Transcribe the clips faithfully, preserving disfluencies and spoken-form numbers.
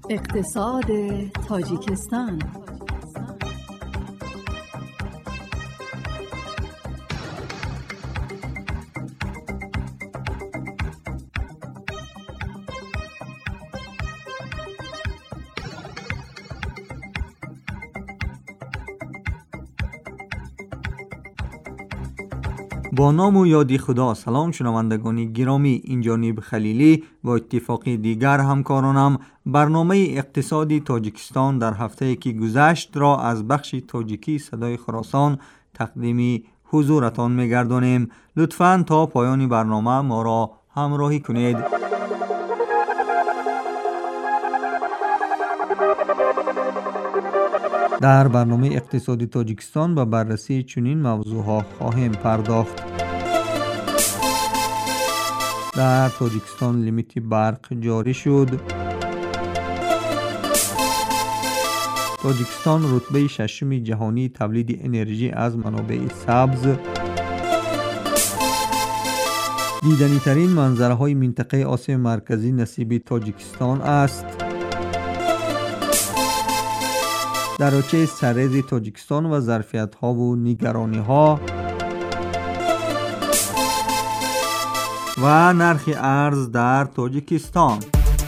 اقتصاد تاجیکستان. با نام و یادی خدا. سلام شنوندگان گرامی، این جانب خلیلی و اتفاقی دیگر همکارانم برنامه اقتصادی تاجیکستان در هفته که گذشت را از بخش تاجیکی صدای خراسان تقدیم حضورتان می‌گردانیم. لطفاً تا پایان برنامه ما را همراهی کنید. در برنامه اقتصادی تاجیکستان به بررسی چنین موضوعها خواهیم پرداخت. در تاجیکستان لیمیت برق جاری شد. تاجیکستان رتبه ششم جهانی تولید انرژی از منابع سبز. دیدنی ترین منظره های منطقه آسیا مرکزی نصیب تاجیکستان است. دریاچه سرریز تاجیکستان و ظرفیت ها و نگرانی ها و نرخ ارز در تاجیکستان.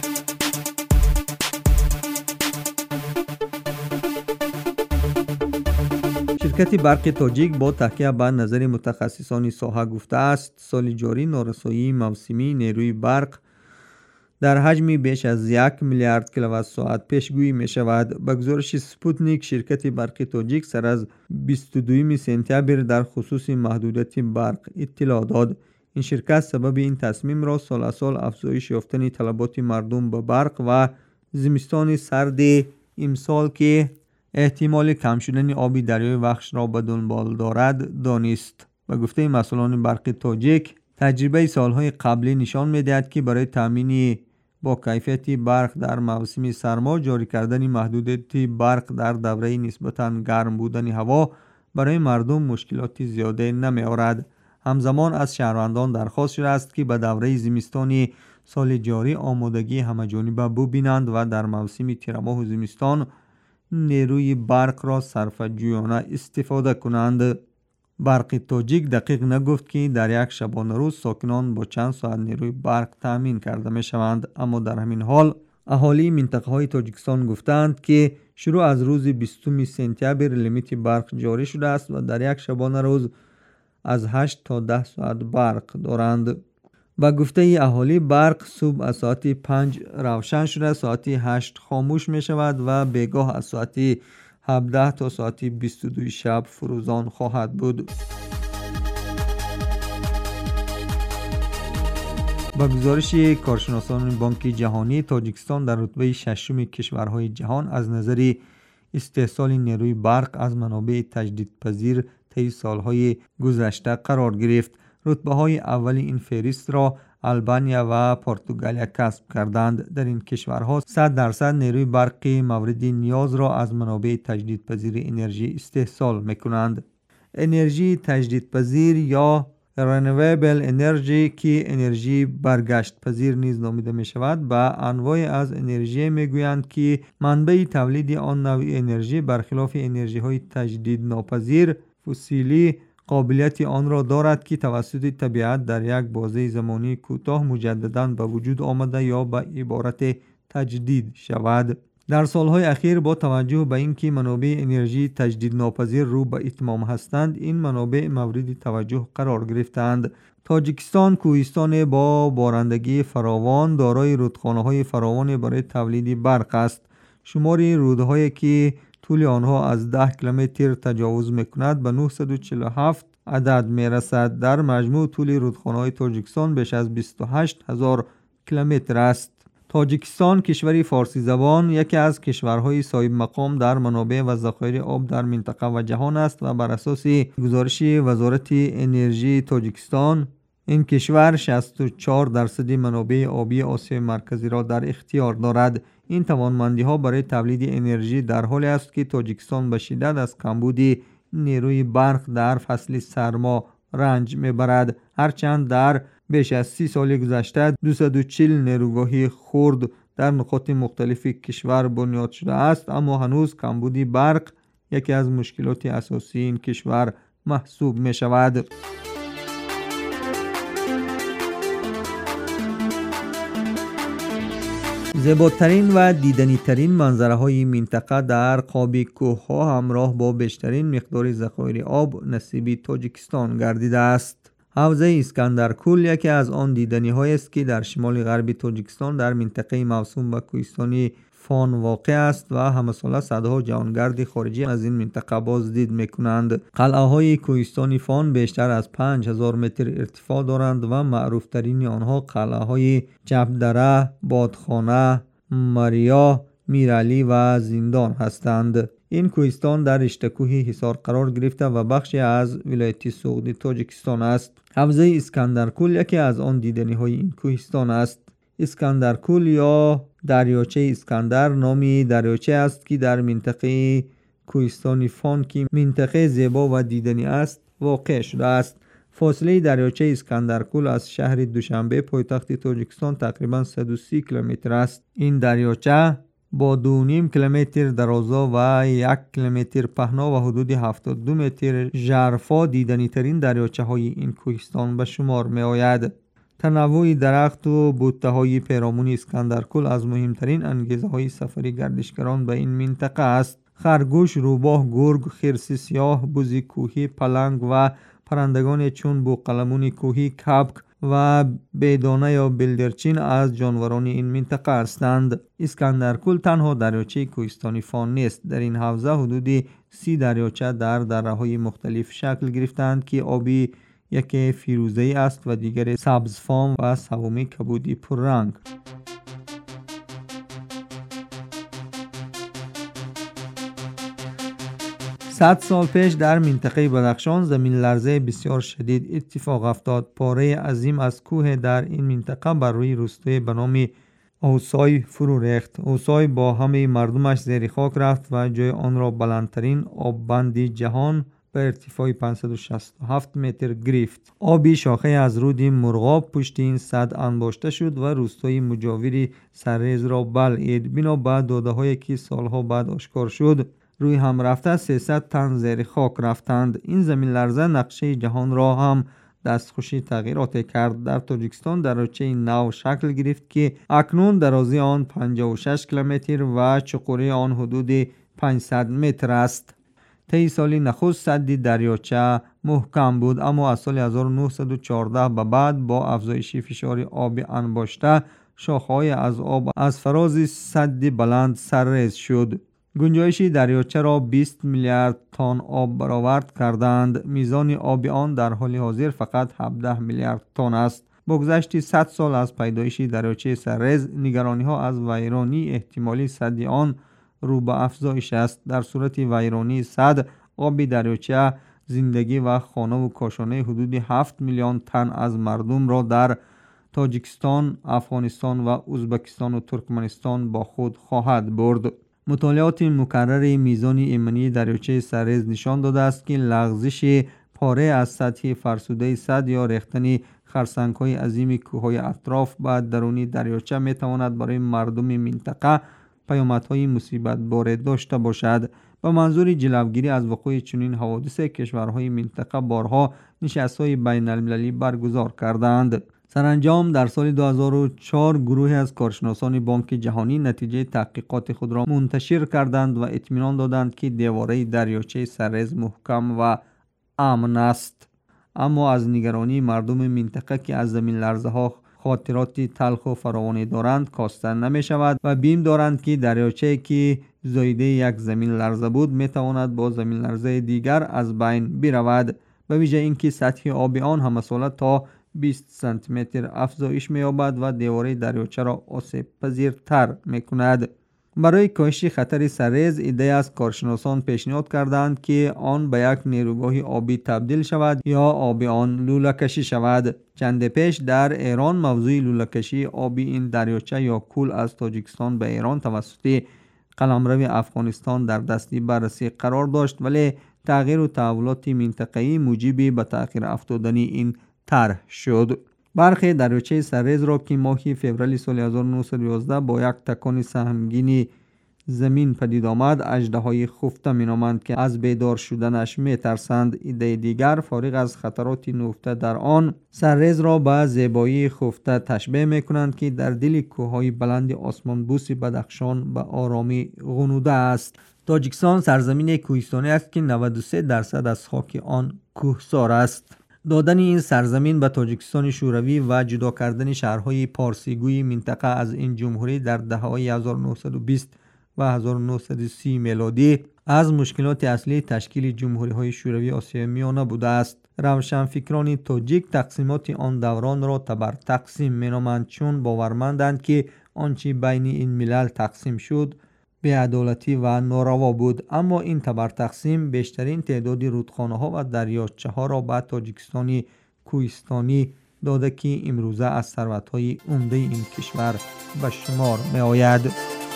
شرکت برق تاجیک با تکیه بر نظر متخصصان ساحه گفته است سال جاری نارسایی موسمی نیروی برق در حجم بیش از یک میلیارد کیلووات ساعت پیشگویی می شود. به گزارش سپوتنیک، شرکت برق تاجیک سر از بیست و دوم سپتامبر در خصوص محدودیت برق اطلاع داد. این شرکت سبب این تصمیم را سال سال افزایش یافتن طلبات مردم به برق و زمستان سرد امسال که احتمال کم شدن آب دریای وخش را به دنبال دارد دانست. به گفته مسئولان برق تاجیک، تجربه سالهای قبلی نشان می‌دهد که برای تامین با کیفیت برق در موسم سرما جاری کردن محدودیت برق در دوره نسبتاً گرم بودن هوا برای مردم مشکلات زیاده نمی آورد. همزمان از شهروندان درخواست شده است که به دوره زمستان سال جاری آمادگی همه‌جانبه ببینند و در موسم تیرماه و زمستان نیروی برق را صرفه‌جویانه استفاده کنند. برق تاجیک دقیق نگفت که در یک شبانه روز ساکنان با چند ساعت نیروی برق تامین کرده می شوند، اما در همین حال اهالی منطقه های تاجیکستان گفتند که شروع از روز بیستم سپتامبر لیمیت برق جاری شده است و در یک شبانه روز از هشت تا ده ساعت برق دارند. با گفته اهالی برق صبح از ساعت پنج روشن شده، ساعت هشت خاموش می شود و بیگاه از ساعت هفده تا ساعت بیست و دو شب فروزان خواهد بود. با گزارش کارشناسان بانک جهانی، تاجیکستان در رتبه ششم کشورهای جهان از نظر استحصال نیروی برق از منابع تجدیدپذیر طی سالهای گذشته قرار گرفت. رتبه های اول این فهرست را آلبانیا و پرتغال کسب کردند. در این کشورها صد درصد نیروی برق مورد نیاز را از منابع تجدیدپذیر انرژی استحصال میکنند. انرژی تجدیدپذیر یا رنویبل انرژی که انرژی برگشت پذیر نیز نامیده می شود به انواع از انرژی می گویند که منبع تولید آن نوع انرژی برخلاف انرژی های تجدید ناپذیر فسیلی قابلیت آن را دارد که توسط طبیعت در یک بازه زمانی کوتاه مجدداً به وجود آمده یا به عبارت تجدید شود. در سالهای اخیر با توجه به اینکه منابع انرژی تجدید ناپذیر رو به اتمام هستند، این منابع مورد توجه قرار گرفتند. تاجیکستان کوهستان با بارندگی فراوان دارای رودخانه‌های فراوان برای تولید برق است. شمار رودهایی که طول آنها از ده کیلومتر تجاوز میکند به نهصد و چهل و هفت عدد میرسد. در مجموع طول رودخانه‌های تاجیکستان بیش از بیست و هشت هزار کیلومتر است. تاجیکستان کشوری فارسی زبان یکی از کشورهای صاحب مقام در منابع و ذخایر آب در منطقه و جهان است و بر اساس گزارش وزارت انرژی تاجیکستان این کشور شصت و چهار درصد منابع آبی آسیا مرکزی را در اختیار دارد. این توانمندی ها برای تولید انرژی در حالی است که تاجیکستان به شدت از کمبود نیروی برق در فصل سرما رنج میبرد. هرچند در بیش از سی سال گذشته دویست و چهل نیروگاه خرد در نقاط مختلف کشور بنیاد شده است، اما هنوز کمبود برق یکی از مشکلات اساسی این کشور محسوب می شود. زیباترین و دیدنی ترین منظره های منطقه در قاب کوه ها همراه با بیشترین مقدار ذخایر آب نصیب تاجیکستان گردیده است. حوضه اسکندرکول یکی از آن دیدنی هایی است که در شمال غربی تاجیکستان در منطقه موسوم به کوهستانی فان واقع است و همه ساله صدها جهانگرد خارجی از این منطقه بازدید میکنند. قلعه های کوهستان فان بیشتر از پنج هزار متر ارتفاع دارند و معروف ترین آنها قلعه های جبدره، بادخانه، مریا، میرعلی و زندان هستند. این کوهستان در اشتکوه حصار قرار گرفته و بخشی از ولایت سوغدی تاجیکستان است. حوضه اسکندرکول یکی از آن دیدنی های این کوهستان است. اسکندرکول یا دریاچه اسکندر نامی دریاچه است که در منطقه کوهستان فان که منطقه زیبا و دیدنی است واقع شده است. فاصله دریاچه اسکندرکول از شهر دوشنبه پایتخت تاجیکستان تقریبا صد و سی کیلومتر است. این دریاچه با دو و نیم کیلومتر درازا و یک کیلومتر پهنا و حدود هفتاد و دو متر ژرفا دیدنی ترین دریاچه های این کوهستان به شمار می آید. تنوع درخت و بوته های پیرامون اسکندرکول از مهمترین انگیزه های سفری گردشگران به این منطقه است. خرگوش، روباه، گرگ، خرس سیاه، بز کوهی، پلنگ و پرندگان چون بوقلمون کوهی، کبک و بیدانه یا بلدرچین از جانوران این منطقه هستند. اسکندرکول تنها دریاچه کوهستانی فان نیست. در این حوزه حدود سی دریاچه در دره های مختلف شکل گرفتند که آبی یکی فیروزه‌ای است و دیگر سبزفام و سومی کبودی پررنگ. صد سال پیش در منطقه بدخشان زمین لرزه بسیار شدید اتفاق افتاد. پاره عظیم از کوه در این منطقه بر روی روستای به نام اوسای فرو ریخت. اوسای با همه مردمش زیر خاک رفت و جای آن را بلندترین آببند جهان به ارتفاع پانصد و شصت و هفت متر گرفت. آبی شاخه از رود مرغاب پشت این سد انباشته شد و روستای مجاوری سرریز را بلعید. بنا به داده‌هایی که سالها بعد آشکار شد، روی هم رفته سیصد تن زیر خاک رفتند. این زمین لرزه نقشه جهان را هم دستخوشی تغییرات کرد. در تاجیکستان دریاچه نو شکل گرفت که اکنون درازی آن پنجاه و شش کیلومتر و چقوری آن حدود پانصد متر است. طی سال نخست سد دریاچه محکم بود، اما از سال هزار و نهصد و چهارده به بعد با افزایش فشار آب انباشته شاخه‌های از آب از فراز سد بلند سرریز شد. گنجایش دریاچه را بیست میلیارد تن آب برآورد کردند. میزان آب آن در حال حاضر فقط هفده میلیارد تن است. با گذشت صد سال از پیدایش دریاچه سرریز، نگرانی‌ها از ویرانی احتمالی سد آن رو به افزایش است. در صورت ویرانی سد، آب دریاچه زندگی و خانه و کاشانه حدود هفت میلیون تن از مردم را در تاجیکستان، افغانستان و ازبکستان و ترکمنستان با خود خواهد برد. مطالعات مکرر میزان ایمنی دریاچه سرریز نشان داده است که لغزش پاره از سطح فرسوده سد یا ریختن خرسنگ‌های عظیم کوههای اطراف به درونی دریاچه میتواند برای مردم منطقه پیامدهای مصیبت بار داشته باشد. به منظور جلوگیری از وقوع چنین حوادث، کشورهای منطقه بارها نشست‌های بین المللی برگزار کردند. سرانجام در سال دو هزار و چهار گروهی از کارشناسان بانک جهانی نتیجه تحقیقات خود را منتشر کردند و اطمینان دادند که دیواره دریاچه سرریز محکم و امن است. اما از نگرانی مردم منطقه که از زمین لرزه ها خاطرات تلخ و فراوانی دارند کاسته نمی شود و بیم دارند که دریاچه که زایده یک زمین لرزه بود می تواند با زمین لرزه دیگر از بین برود، به ویژه اینکه سطح آب آن همه ساله تا بیست سانتی متر افزایش می‌یابد و دیواره دریاچه را آسیب پذیرتر می‌کند. برای کاهش خطر سرریز، ایده از کارشناسان پیشنهاد کردند که آن به یک نیروگاه آبی تبدیل شود یا آب آن لوله کشی شود. چند پیش در ایران موضوع لوله کشی آبی این دریاچه یا کول از تاجیکستان به ایران توسط قلمرو افغانستان در دستی بررسی قرار داشت، ولی تغییر و تحولات منطقه‌ای موجب به تأخیر افتادن این طرح شد. برخی دریاچه سرریز را که ماه فوریه سال هزار و نهصد و یازده با یک تکان سهمگینی زمین پدید آمد اژدهای خفته مینامند که از بیدار شدنش میترسند. ایده دیگر فارغ از خطرات نهفته در آن، سرریز را به زیبایی خفته تشبیه میکنند که در دل کوههای بلند آسمان بوس بدخشان به آرامی غنوده است. تاجیکستان سرزمین کوهستانی است که نود و سه درصد از خاک آن کوهسار است. دادن این سرزمین به تاجیکستان شوروی و جدا کردن شهرهای پارسیگوی منطقه از این جمهوری در دهه‌های هزار و نهصد و بیست و هزار و نهصد و سی میلادی از مشکلات اصلی تشکیل جمهوری‌های شوروی آسیای میانه بوده است. روشنفکران تاجیک تقسیمات آن دوران را تبر تقسیم مینامند، چون باورمندند که آنچه بین این ملل تقسیم شد بی‌عدالتی و ناروا بود. اما این تبر تقسیم بیشترین تعداد رودخانه‌ها و دریاچه‌ها را به تاجیکستان کوهستانی داده که امروزه از ثروت‌های عمده این کشور به شمار می‌آید.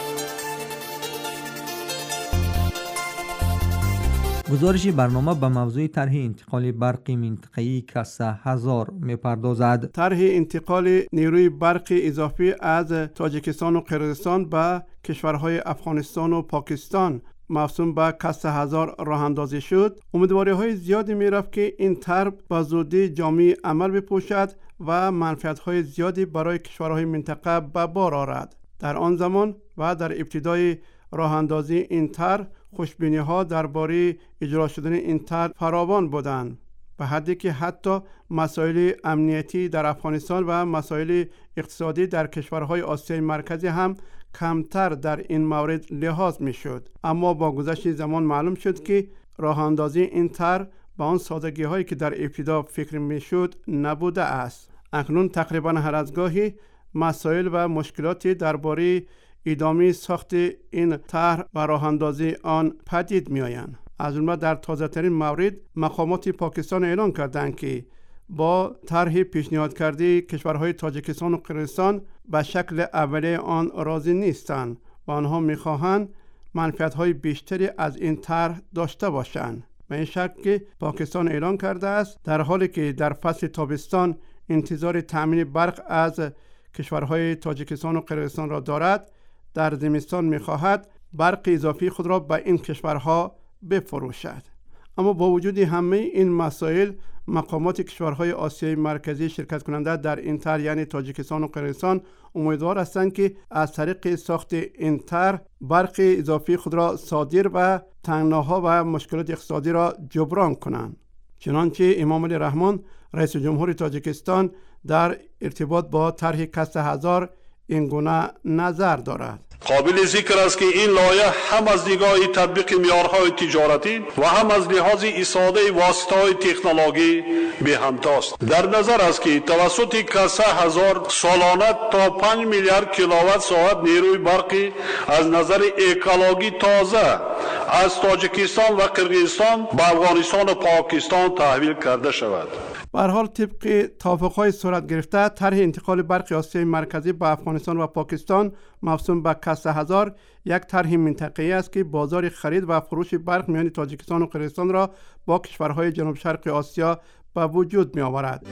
گزارش برنامه به موضوع طرح انتقال برق منطقه‌ای کسه هزار می‌پردازد. طرح انتقال نیروی برق اضافی از تاجیکستان و قرقیزستان به کشورهای افغانستان و پاکستان موسوم به کسه هزار راه اندازی شد. امیدواری‌های زیادی می‌رفت که این طرح به زودی جامع عمل بپوشد و منفعت‌های زیادی برای کشورهای منطقه به بار آورد. در آن زمان و در ابتدای راه اندازی این طرح خوشبینی ها درباره اجرا شدن این طرح فراوان بودند، به حدی که حتی مسائل امنیتی در افغانستان و مسائل اقتصادی در کشورهای آسیای مرکزی هم کمتر در این مورد لحاظ می شد. اما با گذشت زمان معلوم شد که راه اندازی این طرح با آن سادگی هایی که در ابتدا فکر می شد نبوده است. اکنون تقریبا هر از گاهی مسائل و مشکلاتی درباره ادامه ساخت این طرح و راه اندازی آن پدید می آیند. از جمله در تازه ترین مورد مقامات پاکستان اعلان کردند که با طرح پیشنهاد کرده کشورهای تاجیکستان و قرقیزستان به شکل اولیه آن راضی نیستند و آنها می خواهند منفعت‌های بیشتری از این طرح داشته باشند. به این شکل که پاکستان اعلان کرده است در حالی که در فصل تابستان انتظار تامین برق از کشورهای تاجیکستان و قرقیزستان را دارد، در زمستان می‌خواهد برق اضافی خود را به این کشورها بفروشد. اما با وجود همه این مسائل، مقامات کشورهای آسیای مرکزی شرکت کننده در این طرح یعنی تاجیکستان و قرقیزستان امیدوار هستند که از طریق ساخت این طرح برق اضافی خود را صادر و تنگناها و مشکلات اقتصادی را جبران کنند. چنانچه امام علی رحمان رئیس جمهور تاجیکستان در ارتباط با طرح کسه هزار این گونه نظر دارد. قابل ذکر است که این لایحه هم از نگاه تطبیق معیارهای تجارتی و هم از لحاظ استفاده واسطه‌های تکنولوژی به همتاست. در نظر است که توسط کسه هزار سالانه تا پنج میلیارد کیلووات ساعت نیروی برقی از نظر اکولوژی تازه از تاجیکستان و قرقیزستان به افغانستان و پاکستان تحویل کرده شود. به هر حال طبق توافق‌های صورت گرفته، طرح انتقال برق آسیای مرکزی به افغانستان و پاکستان موسوم به کسه هزار یک طرح منطقه‌ای است که بازار خرید و فروش برق میان تاجیکستان و قرقیزستان را با کشورهای جنوب شرق آسیا به وجود می‌آورد.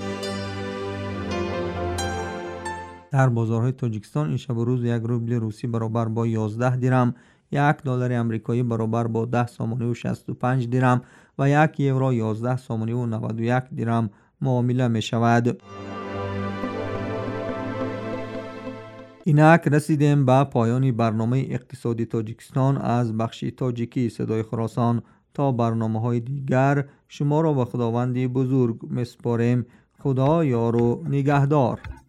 در بازارهای تاجیکستان این شب و روز یک روبل روسی برابر با یازده درم، یک دلار آمریکایی برابر با ده سامانه و شصت و پنج درم و یک یورو یازده سامانه و نود و یک درم معامله می شود. اینک رسیدیم به پایان برنامه اقتصادی تاجیکستان از بخش تاجیکی صدای خراسان. تا برنامه های دیگر شما را به خداوند بزرگ میسپاریم. خدا یار و نگهدار.